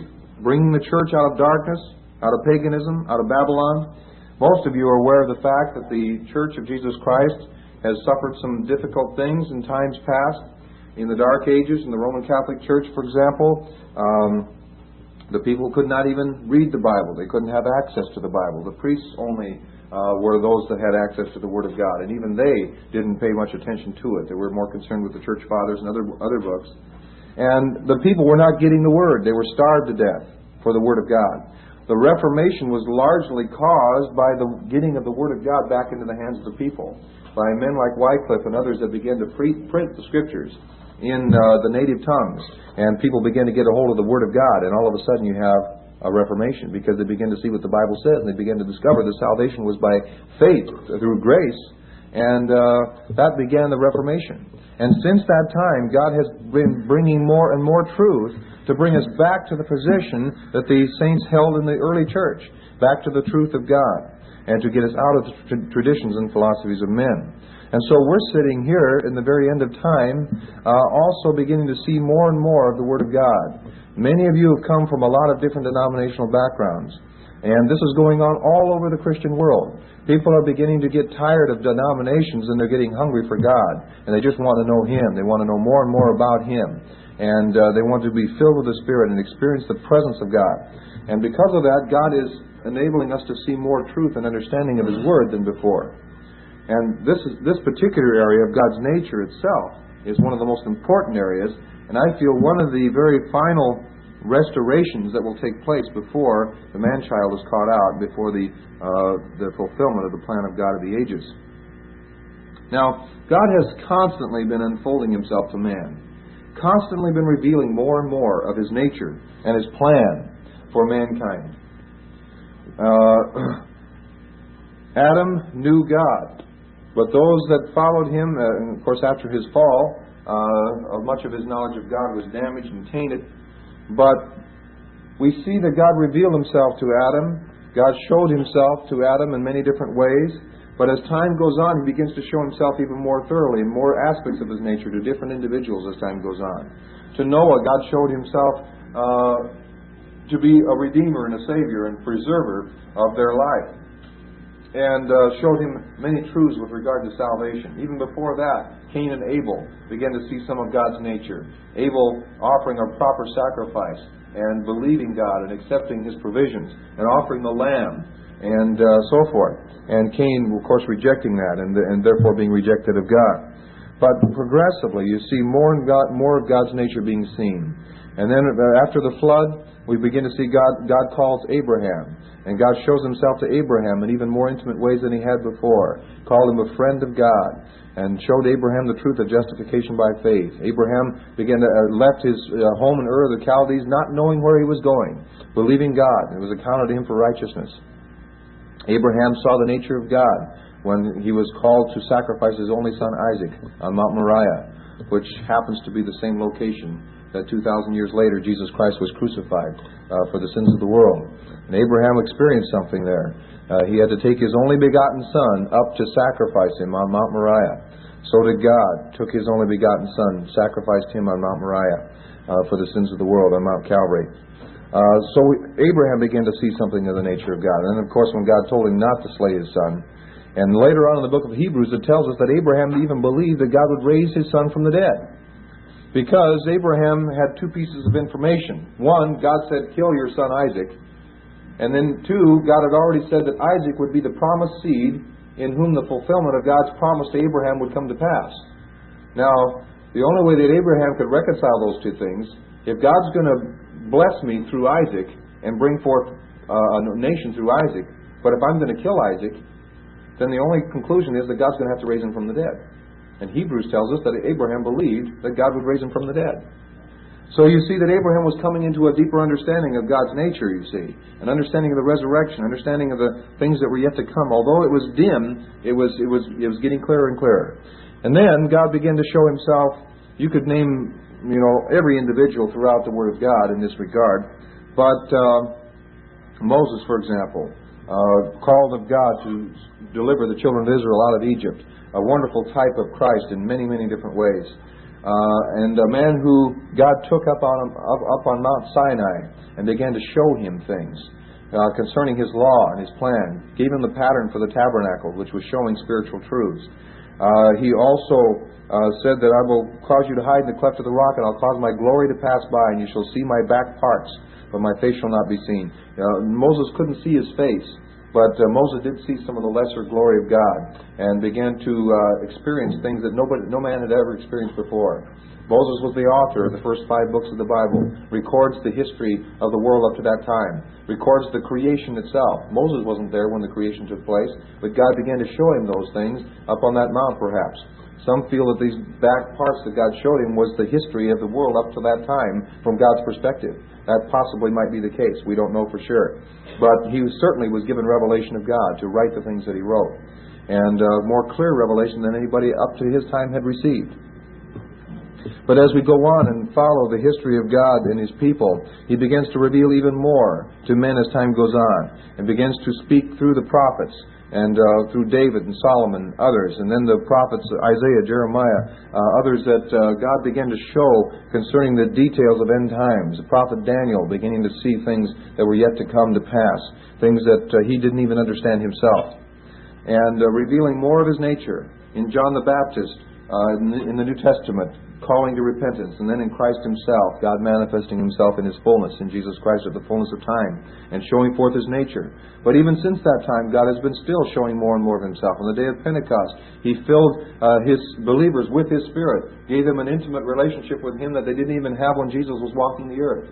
bringing the church out of darkness, out of paganism, out of Babylon. Most of you are aware of the fact that the Church of Jesus Christ has suffered some difficult things in times past. In the Dark Ages, in the Roman Catholic Church, for example, um, the people could not even read the Bible. They couldn't have access to the Bible. The priests only uh, were those that had access to the Word of God. And even they didn't pay much attention to it. They were more concerned with the Church Fathers and other, other books. And the people were not getting the Word. They were starved to death for the Word of God. The Reformation was largely caused by the getting of the Word of God back into the hands of the people, by men like Wycliffe and others that began to pre- print the Scriptures in uh, the native tongues. And people began to get a hold of the Word of God, and all of a sudden you have a Reformation, because they begin to see what the Bible says, and they begin to discover that salvation was by faith through grace, and uh, that began the Reformation. And since that time, God has been bringing more and more truth to bring us back to the position that the saints held in the early church, back to the truth of God, and to get us out of the tra- traditions and philosophies of men. And so we're sitting here in the very end of time, uh, also beginning to see more and more of the Word of God. Many of you have come from a lot of different denominational backgrounds, and this is going on all over the Christian world. People are beginning to get tired of denominations, and they're getting hungry for God, and they just want to know Him. They want to know more and more about Him, and uh, they want to be filled with the Spirit and experience the presence of God. And because of that, God is enabling us to see more truth and understanding of His Word than before. And this is this particular area of God's nature itself is one of the most important areas, and I feel one of the very final restorations that will take place before the man-child is caught out, before the uh, the fulfillment of the plan of God of the ages. Now, God has constantly been unfolding Himself to man, constantly been revealing more and more of His nature and His plan for mankind. Uh, Adam knew God, but those that followed him, uh, and of course after his fall, uh, much of his knowledge of God was damaged and tainted. But we see that God revealed Himself to Adam. God showed Himself to Adam in many different ways. But as time goes on, He begins to show Himself even more thoroughly, and more aspects of His nature to different individuals as time goes on. To Noah, God showed Himself uh, to be a redeemer and a savior and preserver of their life, and uh, showed him many truths with regard to salvation. Even before that, Cain and Abel began to see some of God's nature. Abel offering a proper sacrifice and believing God and accepting His provisions and offering the lamb and uh, so forth. And Cain, of course, rejecting that and, and therefore being rejected of God. But progressively, you see more and God, more of God's nature being seen. And then after the flood, we begin to see God, God calls Abraham. And God shows Himself to Abraham in even more intimate ways than He had before. Called him a friend of God, and showed Abraham the truth of justification by faith. Abraham began to uh, left his uh, home in Ur of the Chaldees, not knowing where he was going, believing God. It was accounted to him for righteousness. Abraham saw the nature of God when he was called to sacrifice his only son Isaac on Mount Moriah, which happens to be the same location that two thousand years later Jesus Christ was crucified uh, for the sins of the world. And Abraham experienced something there. Uh, he had to take his only begotten son up to sacrifice him on Mount Moriah. So did God. Took His only begotten son, sacrificed Him on Mount Moriah uh, for the sins of the world on Mount Calvary. Uh, so Abraham began to see something of the nature of God. And then, of course, when God told him not to slay his son, and later on in the book of Hebrews, it tells us that Abraham even believed that God would raise his son from the dead. Because Abraham had two pieces of information. One, God said, kill your son Isaac. And then two, God had already said that Isaac would be the promised seed in whom the fulfillment of God's promise to Abraham would come to pass. Now, the only way that Abraham could reconcile those two things, if God's going to bless me through Isaac and bring forth uh, a nation through Isaac, but if I'm going to kill Isaac, then the only conclusion is that God's going to have to raise him from the dead. And Hebrews tells us that Abraham believed that God would raise him from the dead. So you see that Abraham was coming into a deeper understanding of God's nature, you see. An understanding of the resurrection, understanding of the things that were yet to come. Although it was dim, it was it was it was getting clearer and clearer. And then God began to show Himself. You could name, you know, every individual throughout the Word of God in this regard. But uh, Moses, for example, uh, called of God to deliver the children of Israel out of Egypt. A wonderful type of Christ in many, many different ways. Uh, and a man who God took up on, up, up on Mount Sinai and began to show him things uh, concerning His law and His plan. Gave him the pattern for the tabernacle, which was showing spiritual truths. Uh, he also uh, said that I will cause you to hide in the cleft of the rock, and I'll cause my glory to pass by, and you shall see my back parts, but my face shall not be seen. Uh, Moses couldn't see His face, but uh, Moses did see some of the lesser glory of God and began to uh, experience things that nobody, no man had ever experienced before. Moses was the author of the first five books of the Bible, records the history of the world up to that time, records the creation itself. Moses wasn't there when the creation took place, but God began to show him those things up on that mount perhaps. Some feel that these back parts that God showed him was the history of the world up to that time from God's perspective. That possibly might be the case. We don't know for sure. But he certainly was given revelation of God to write the things that he wrote. And uh, more clear revelation than anybody up to his time had received. But as we go on and follow the history of God and His people, He begins to reveal even more to men as time goes on, and begins to speak through the prophets, and uh, through David and Solomon and others, and then the prophets Isaiah, Jeremiah, uh, others that uh, God began to show concerning the details of end times. The prophet Daniel beginning to see things that were yet to come to pass, things that uh, he didn't even understand himself, and uh, revealing more of His nature. In John the Baptist, uh, in, the, in the New Testament, calling to repentance, and then in Christ Himself, God manifesting Himself in His fullness, in Jesus Christ at the fullness of time, and showing forth His nature. But even since that time, God has been still showing more and more of Himself. On the day of Pentecost, He filled uh, His believers with His Spirit, gave them an intimate relationship with Him that they didn't even have when Jesus was walking the earth.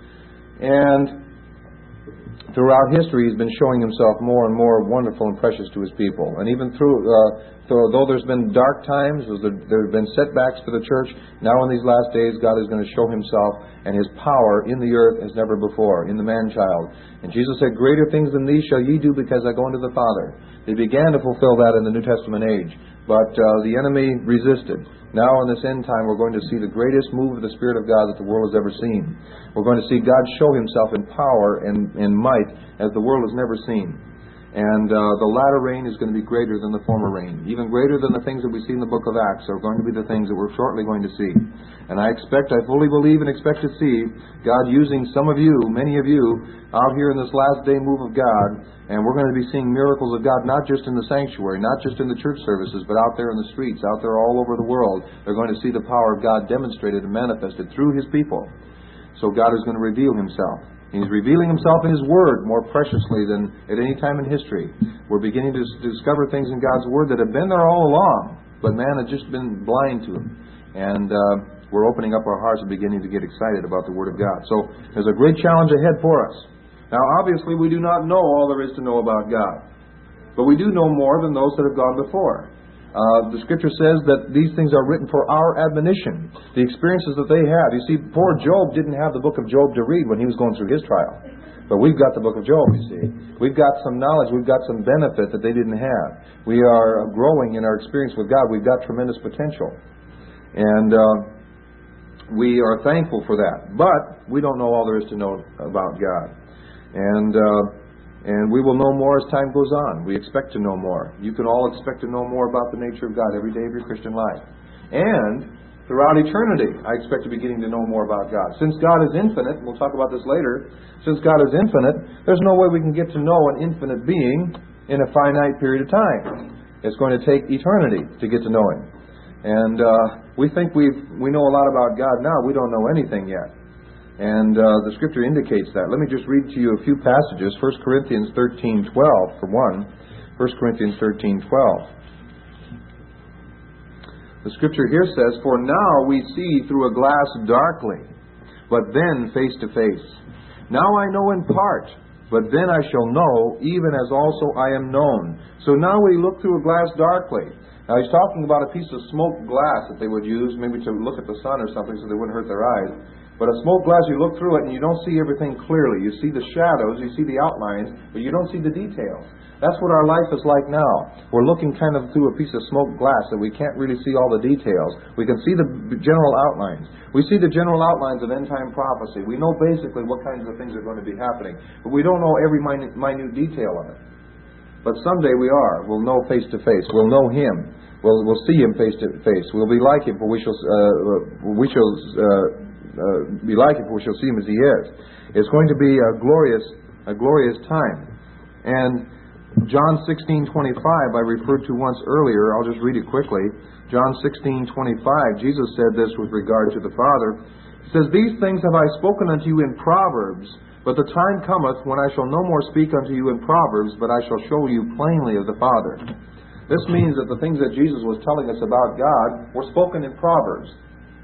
And throughout history, He's been showing Himself more and more wonderful and precious to His people. And even through, uh, though there's been dark times, there have been setbacks for the church, now in these last days, God is going to show Himself and His power in the earth as never before, in the man-child. And Jesus said, "Greater things than these shall ye do, because I go unto the Father." They began to fulfill that in the New Testament age, but uh, the enemy resisted. Now in this end time, we're going to see the greatest move of the Spirit of God that the world has ever seen. We're going to see God show Himself in power and in might as the world has never seen. And uh, the latter rain is going to be greater than the former rain. Even greater than the things that we see in the book of Acts are going to be the things that we're shortly going to see. And I expect, I fully believe and expect to see God using some of you, many of you, out here in this last day move of God. And we're going to be seeing miracles of God not just in the sanctuary, not just in the church services, but out there in the streets, out there all over the world. They're going to see the power of God demonstrated and manifested through His people. So God is going to reveal Himself. He's revealing Himself in His Word more preciously than at any time in history. We're beginning to discover things in God's Word that have been there all along, but man has just been blind to them. And uh, we're opening up our hearts and beginning to get excited about the Word of God. So there's a great challenge ahead for us. Now, obviously, we do not know all there is to know about God, but we do know more than those that have gone before. Uh, the Scripture says that these things are written for our admonition. The experiences that they have. You see, poor Job didn't have the book of Job to read when he was going through his trial. But we've got the book of Job, you see. We've got some knowledge. We've got some benefit that they didn't have. We are growing in our experience with God. We've got tremendous potential. And uh, we are thankful for that. But we don't know all there is to know about God. And... Uh, And we will know more as time goes on. We expect to know more. You can all expect to know more about the nature of God every day of your Christian life. And throughout eternity, I expect to be getting to know more about God. Since God is infinite, and we'll talk about this later, since God is infinite, there's no way we can get to know an infinite being in a finite period of time. It's going to take eternity to get to know Him. And uh, we think we've, we know a lot about God now. We don't know anything yet. And uh, the Scripture indicates that. Let me just read to you a few passages. First Corinthians thirteen twelve, for one. First Corinthians thirteen twelve. The Scripture here says, "For now we see through a glass darkly, but then face to face. Now I know in part, but then I shall know, even as also I am known. So now we look through a glass darkly." Now he's talking about a piece of smoked glass that they would use, maybe to look at the sun or something so they wouldn't hurt their eyes. But a smoked glass, you look through it and you don't see everything clearly. You see the shadows, you see the outlines, but you don't see the details. That's what our life is like now. We're looking kind of through a piece of smoked glass that we can't really see all the details. We can see the general outlines. We see the general outlines of end-time prophecy. We know basically what kinds of things are going to be happening, but we don't know every minute, minute detail of it. But someday we are. We'll know face to face. We'll know Him. we'll, we'll see Him face to face. We'll be like Him, for we shall uh, we shall uh, uh, be like Him, for we shall see Him as He is. It's going to be a glorious a glorious time. And John sixteen twenty-five, I referred to once earlier. I'll just read it quickly. John sixteen twenty-five, Jesus said this with regard to the Father. He says, "These things have I spoken unto you in Proverbs, but the time cometh when I shall no more speak unto you in Proverbs, but I shall show you plainly of the Father." This means that the things that Jesus was telling us about God were spoken in Proverbs,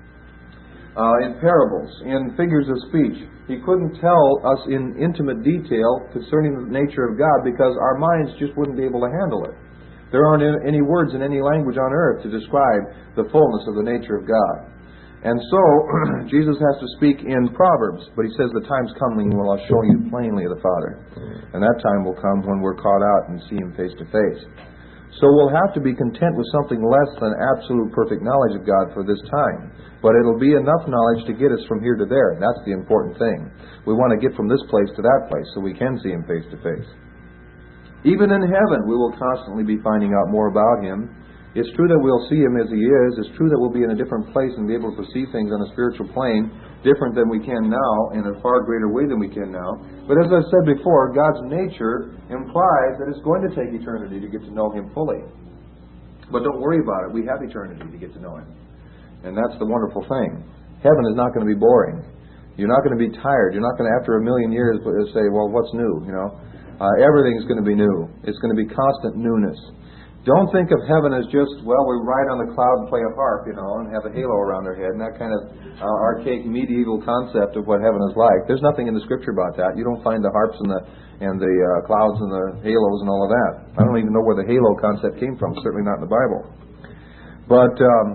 uh, in parables, in figures of speech. He couldn't tell us in intimate detail concerning the nature of God because our minds just wouldn't be able to handle it. There aren't any words in any language on earth to describe the fullness of the nature of God. And so, Jesus has to speak in Proverbs, but He says, "The time's coming when I'll show you plainly of the Father." And that time will come when we're caught out and see Him face to face. So we'll have to be content with something less than absolute perfect knowledge of God for this time. But it'll be enough knowledge to get us from here to there. And that's the important thing. We want to get from this place to that place so we can see Him face to face. Even in heaven, we will constantly be finding out more about Him. It's true that we'll see Him as He is. It's true that we'll be in a different place and be able to see things on a spiritual plane different than we can now, in a far greater way than we can now. But as I said before, God's nature implies that it's going to take eternity to get to know Him fully. But don't worry about it. We have eternity to get to know Him. And that's the wonderful thing. Heaven is not going to be boring. You're not going to be tired. You're not going to, after a million years, say, "Well, what's new?" You know, uh, everything's going to be new. It's going to be constant newness. Don't think of heaven as just, well, we ride on the cloud and play a harp, you know, and have a halo around our head, and that kind of uh, archaic medieval concept of what heaven is like. There's nothing in the Scripture about that. You don't find the harps and the and the uh, clouds and the halos and all of that. I don't even know where the halo concept came from. Certainly not in the Bible. But um,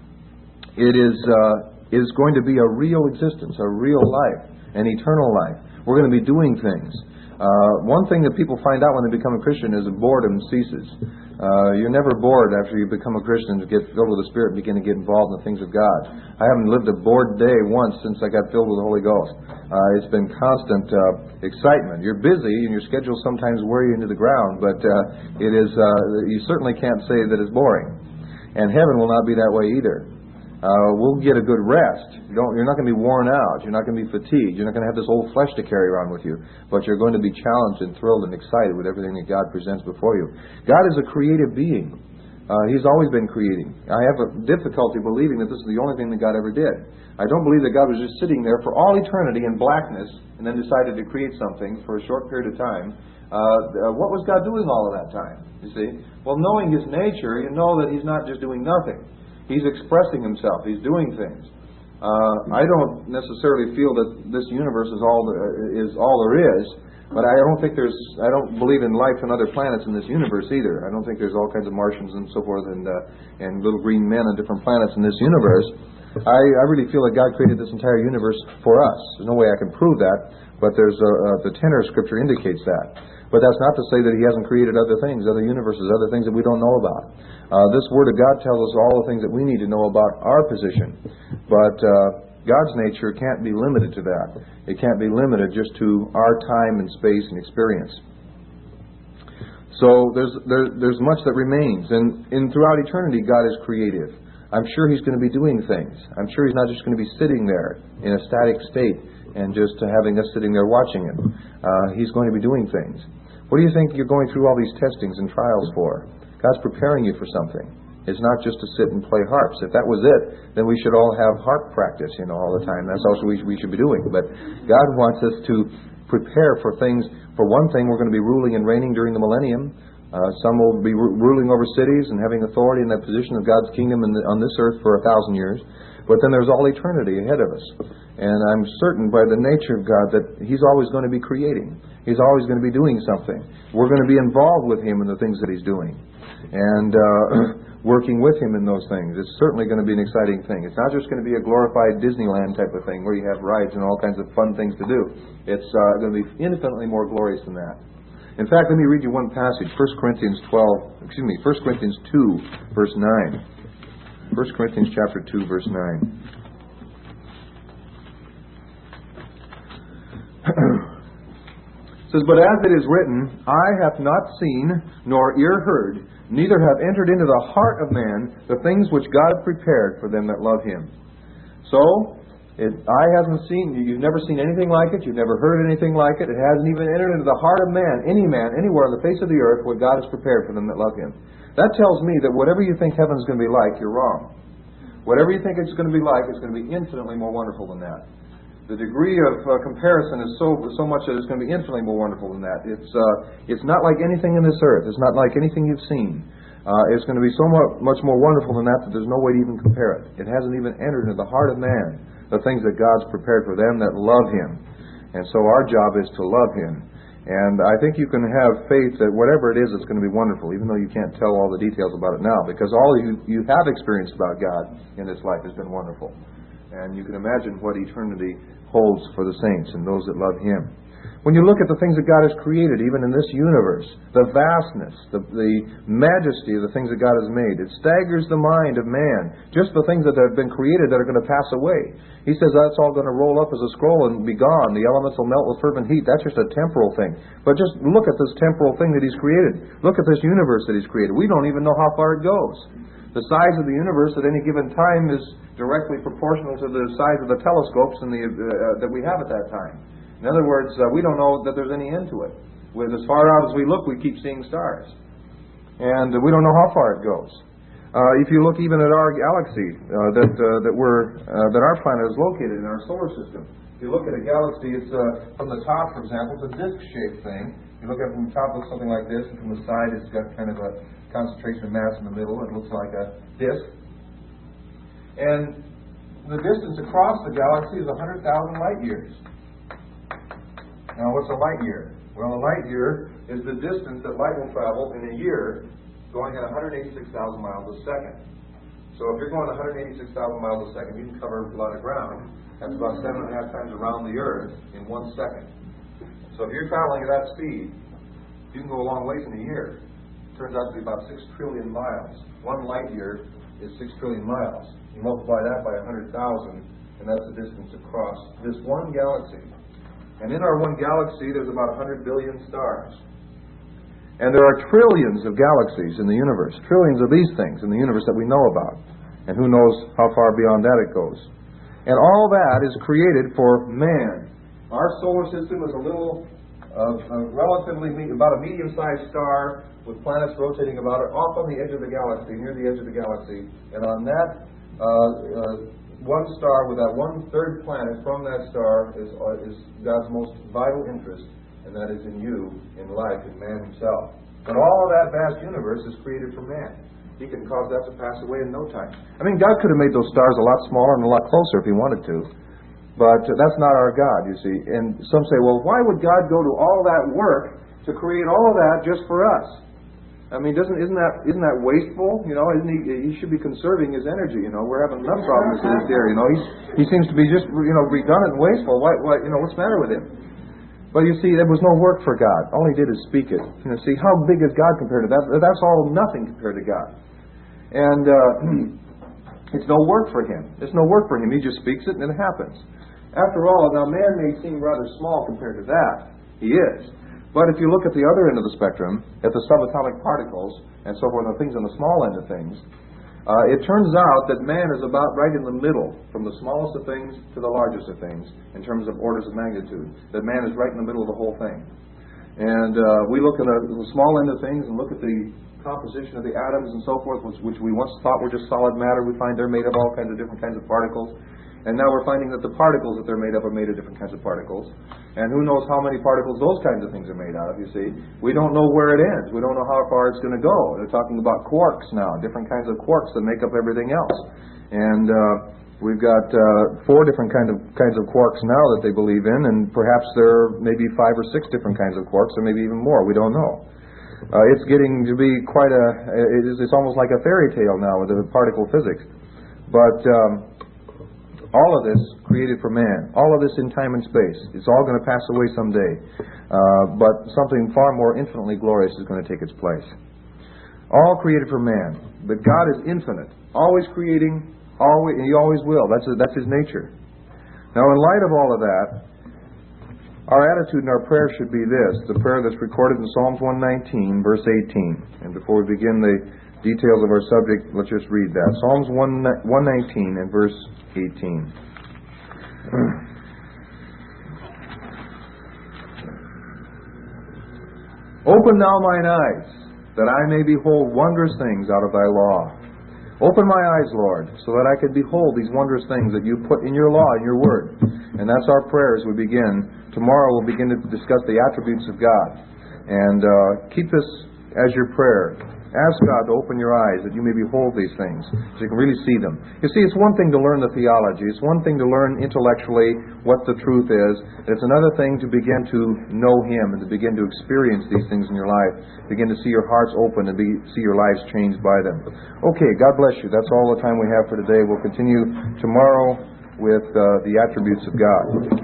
it is uh, it is going to be a real existence, a real life, an eternal life. We're going to be doing things. Uh, one thing that people find out when they become a Christian is that boredom ceases. Uh, you're never bored after you become a Christian to get filled with the Spirit and begin to get involved in the things of God. I haven't lived a bored day once since I got filled with the Holy Ghost. Uh, it's been constant uh, excitement. You're busy and your schedule sometimes wear you into the ground, but uh, it is uh, you certainly can't say that it's boring. And heaven will not be that way either. Uh, we'll get a good rest. You don't, you're not going to be worn out. You're not going to be fatigued. You're not going to have this old flesh to carry around with you. But you're going to be challenged and thrilled and excited with everything that God presents before you. God is a creative being. Uh, he's always been creating. I have a difficulty believing that this is the only thing that God ever did. I don't believe that God was just sitting there for all eternity in blackness and then decided to create something for a short period of time. Uh, what was God doing all of that time? You see? Well, knowing His nature, you know that He's not just doing nothing. He's expressing Himself. He's doing things. Uh, I don't necessarily feel that this universe is all there, is all there is, but I don't think there's. I don't believe in life on other planets in this universe either. I don't think there's all kinds of Martians and so forth, and uh, and little green men on different planets in this universe. I, I really feel that God created this entire universe for us. There's no way I can prove that, but there's a, uh, the tenor of Scripture indicates that. But that's not to say that He hasn't created other things, other universes, other things that we don't know about. Uh, this Word of God tells us all the things that we need to know about our position. But uh, God's nature can't be limited to that. It can't be limited just to our time and space and experience. So there's there, there's much that remains. And, and throughout eternity, God is creative. I'm sure He's going to be doing things. I'm sure He's not just going to be sitting there in a static state and just uh, having us sitting there watching Him. Uh, he's going to be doing things. What do you think you're going through all these testings and trials for? God's preparing you for something. It's not just to sit and play harps. If that was it, then we should all have harp practice, you know, all the time. That's also what we should be doing. But God wants us to prepare for things. For one thing, we're going to be ruling and reigning during the millennium. Uh, some will be ru- ruling over cities and having authority in that position of God's kingdom in the, on this earth for a thousand years. But then there's all eternity ahead of us. And I'm certain by the nature of God that He's always going to be creating. He's always going to be doing something. We're going to be involved with Him in the things that He's doing. And uh, working with Him in those things. It's certainly going to be an exciting thing. It's not just going to be a glorified Disneyland type of thing where you have rides and all kinds of fun things to do. It's uh, going to be infinitely more glorious than that. In fact, let me read you one passage. First Corinthians twelve, excuse me, First Corinthians two, verse nine. First Corinthians chapter two, verse nine. It says, "But as it is written, eye hath not seen, nor ear heard, neither have entered into the heart of man the things which God hath prepared for them that love Him. So, it, eye hasn't seen, you've never seen anything like it, you've never heard anything like it, it hasn't even entered into the heart of man, any man, anywhere on the face of the earth, what God has prepared for them that love Him. That tells me that whatever you think heaven's going to be like, you're wrong. Whatever you think it's going to be like, it's going to be infinitely more wonderful than that. The degree of uh, comparison is so so much that it's going to be infinitely more wonderful than that. It's uh, it's not like anything in this earth. It's not like anything you've seen. Uh, it's going to be so much, much more wonderful than that that there's no way to even compare it. It hasn't even entered into the heart of man, the things that God's prepared for them that love Him. And so our job is to love Him. And I think you can have faith that whatever it is, it's going to be wonderful, even though you can't tell all the details about it now, because all you, you have experienced about God in this life has been wonderful. And you can imagine what eternity holds for the saints and those that love Him. When you look at the things that God has created, even in this universe, the vastness, the, the majesty of the things that God has made, it staggers the mind of man. Just the things that have been created that are going to pass away. He says that's all going to roll up as a scroll and be gone. The elements will melt with fervent heat. That's just a temporal thing. But just look at this temporal thing that He's created. Look at this universe that He's created. We don't even know how far it goes. The size of the universe at any given time is directly proportional to the size of the telescopes and the, uh, that we have at that time. In other words, uh, we don't know that there's any end to it. With as far out as we look, we keep seeing stars. And uh, we don't know how far it goes. Uh, if you look even at our galaxy, uh, that uh, that we're uh, that our planet is located in our solar system. If you look at a galaxy, it's uh, from the top, for example, it's a disc-shaped thing. You look at it from the top, it looks something like this, and from the side, it's got kind of a concentration of mass in the middle. It looks like a disc. And the distance across the galaxy is one hundred thousand light years. Now, what's a light year? Well, a light year is the distance that light will travel in a year going at one hundred eighty-six thousand miles a second. So if you're going one hundred eighty-six thousand miles a second, you can cover a lot of ground. That's about seven and a half times around the earth in one second. So if you're traveling at that speed, you can go a long ways in a year. It turns out to be about six trillion miles. One light year is six trillion miles. You multiply that by one hundred thousand, and that's the distance across this one galaxy. And in our one galaxy, there's about one hundred billion stars. And there are trillions of galaxies in the universe, trillions of these things in the universe that we know about. And who knows how far beyond that it goes. And all that is created for man. Our solar system is a little, uh, a relatively, about a medium-sized star with planets rotating about it, off on the edge of the galaxy, near the edge of the galaxy. And on that uh, uh, one star with that one-third planet from that star is, uh, is God's most vital interest, and that is in you, in life, in man himself. But all of that vast universe is created for man. He can cause that to pass away in no time. I mean, God could have made those stars a lot smaller and a lot closer if He wanted to. But uh, that's not our God, you see. And some say, well, why would God go to all that work to create all of that just for us? I mean, doesn't isn't that isn't that wasteful? You know, isn't he? He should be conserving his energy. You know, we're having enough problems with this here. You know, he's he seems to be just you know redundant and wasteful. Why? Why? You know, what's the matter with him? But you see, there was no work for God. All He did is speak it. You know, see, how big is God compared to that? That's all nothing compared to God. And uh, it's no work for Him. There's no work for Him. He just speaks it and it happens. After all, now man may seem rather small compared to that. He is. But if you look at the other end of the spectrum, at the subatomic particles, and so forth, and things on the small end of things, uh, it turns out that man is about right in the middle, from the smallest of things to the largest of things, in terms of orders of magnitude. That man is right in the middle of the whole thing. And uh, we look at the, the small end of things and look at the composition of the atoms and so forth, which, which we once thought were just solid matter. We find they're made of all kinds of different kinds of particles. And now we're finding that the particles that they're made of are made of different kinds of particles. And who knows how many particles those kinds of things are made out of, you see. We don't know where it ends. We don't know how far it's going to go. They're talking about quarks now, different kinds of quarks that make up everything else. And uh, we've got uh, four different kind of, kinds of quarks now that they believe in, and perhaps there are maybe five or six different kinds of quarks, or maybe even more. We don't know. Uh, it's getting to be quite a, it is, it's almost like a fairy tale now with the particle physics. But um, all of this created for man, all of this in time and space, it's all going to pass away someday. Uh, but something far more infinitely glorious is going to take its place. All created for man. But God is infinite, always creating, always, and He always will. That's, that's His nature. Now, in light of all of that, Our attitude and our prayer should be this, the prayer that's recorded in Psalms one nineteen, verse eighteen. And before we begin the details of our subject, let's just read that. Psalms one nineteen and verse eighteen. Open thou mine eyes, that I may behold wondrous things out of thy law. Open my eyes, Lord, so that I can behold these wondrous things that you put in your law, in your word. And that's our prayer as we begin. Tomorrow we'll begin to discuss the attributes of God. And uh, keep this as your prayer. Ask God to open your eyes that you may behold these things, so you can really see them. You see, it's one thing to learn the theology. It's one thing to learn intellectually what the truth is. It's another thing to begin to know Him and to begin to experience these things in your life. Begin to see your hearts open and be, see your lives changed by them. Okay, God bless you. That's all the time we have for today. We'll continue tomorrow with uh, the attributes of God.